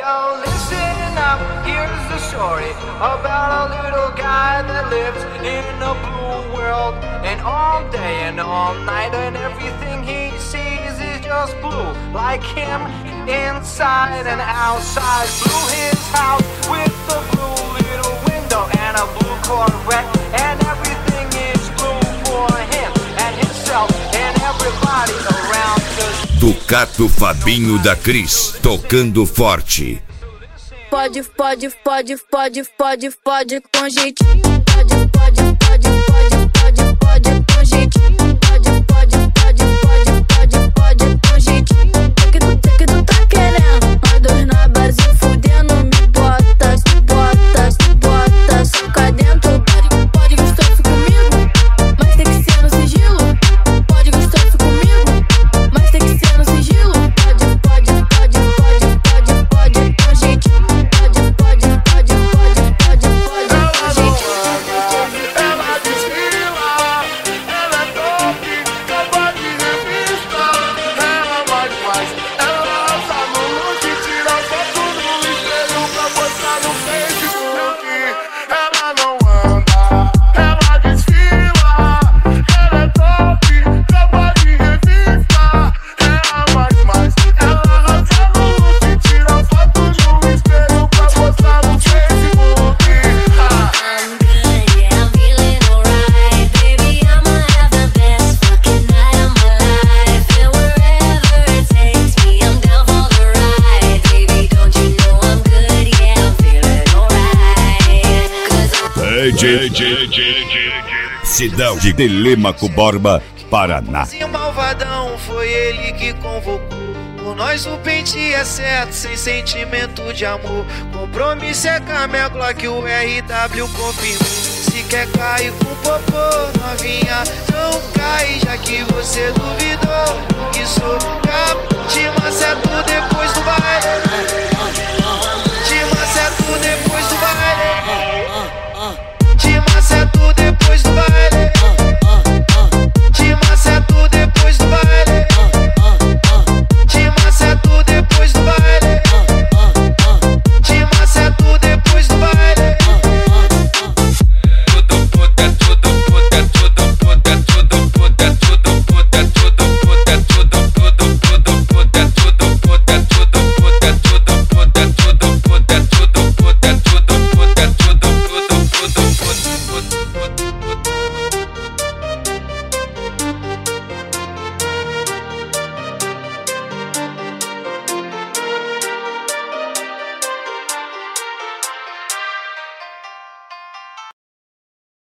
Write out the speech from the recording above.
Well, listen up, here's the story about a little guy that lives in a blue world. And all day and all night and everything he sees is just blue. Like him, inside and outside. Blue his house with a blue little window and a blue Corvette. And everything is blue for him and himself and everybody around. Ducato Fabinho da Cris, tocando forte. Pode com jeitinho. Pode com jeitinho. Pode com jeitinho. Que tu tá querendo? Nós dois na base fudendo. Me bota, soca dentro. Pode gostar comigo, mas tem que ser no sigilo. Pode gostar comigo, mas tem que ser no sigilo. Pode com jeitinho. Ela desfila, ela é top, capa de revista. Ela mais, ela asa no look, tira foto no espelho pra postar no Facebook. Ela não anda, ela desfila. Ela é top, capa de revista. Ela mais, ela asa no look, tira foto no espelho pra postar no Facebook. I'm good, yeah, I'm feeling alright. Baby, I'ma have the best fucking night of my life. And wherever it takes me, I'm down for the ride. Baby, don't you know I'm good, yeah, I'm feeling alright. 'Cause Cidade de Telêmaco Borba, Paraná. Esse malvadão foi ele que convocou. Por nós o pente é certo, sem sentimento de amor. Compromisso é com a minha Glock, o RW confirmou. Se quer cair com popô, novinha, não cai. Já que você duvidou que sou capaz de